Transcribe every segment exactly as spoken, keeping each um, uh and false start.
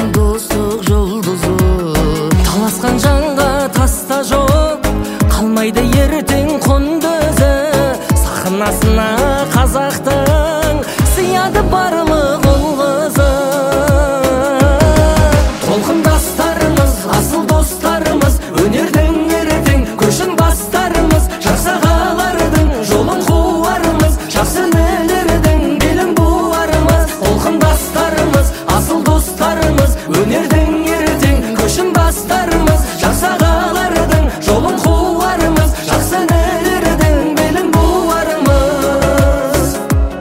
достук жолдузу. Таласкан жанга таста жок, калмайды эртең конду өзү. Сахнасына казактын сыяды барлык олгузу. Толкундастарымыз, асыл достарымыз, өнерден эртең көшүн бастарымыз, жаксагалардын жолун куарымыз, жакшы нелерден белин буарымыз. Толкундастарымыз, асыл достарымыз, өнерден эртең көшүн бастарымыз, жаксагалардын жолун куарымыз, жакшы нелерден белин буарымыз.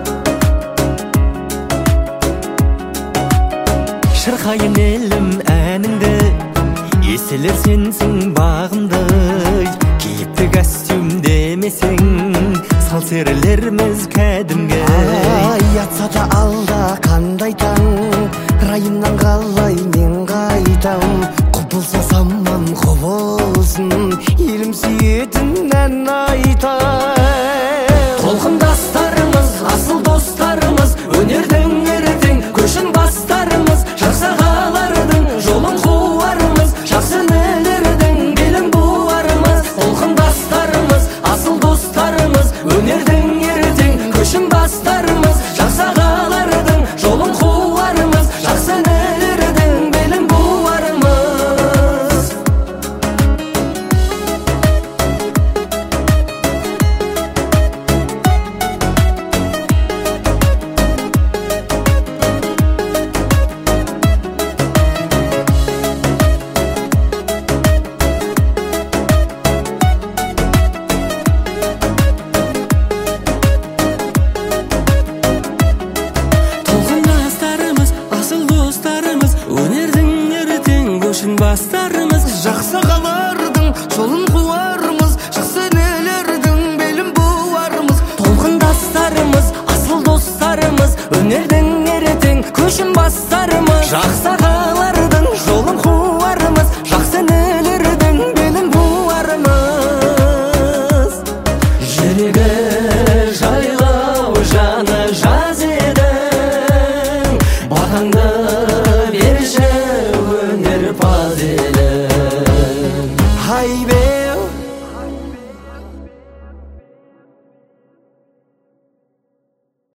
Шыркайын элим әніңді, еселер сенсің бағымдай. Кийипти костюм демесең, сал серілеріміз кәдімгі. Ятса да алда қандай таң, райымнан қалай мен қайтам. Құбылса саман құбылсын, елім сүйетінен айтам. Толқындастарымыз, асыл достарымыз, өнерден эртең көшін бастарымыз, жаксагалардын жолун куарымыз, жакшы нелерден белин буарымыз. Толкундастарымыз, асыл достарымыз, өнерден эртең көшүн бастарымыз, жаксагалардын жолун куарымыз, жакшы нелерден белин буарымыз. Толкундастарымыз, асыл достарымыз, өнерден эртең көшүн бастарымыз, жаксагалардын жолун куарымыз, жакшы нелердин белин буарымыз. Толкундастарымыз, асыл достарымыз, өнерден эртең көшүн бастарымыз, жаксагалардын жолун куарымыз, жакшы нелердин белин буарымыз. Жүрегі жайлау жаны жаз едің, бағаңды берші өнерпаз елің. Ай бер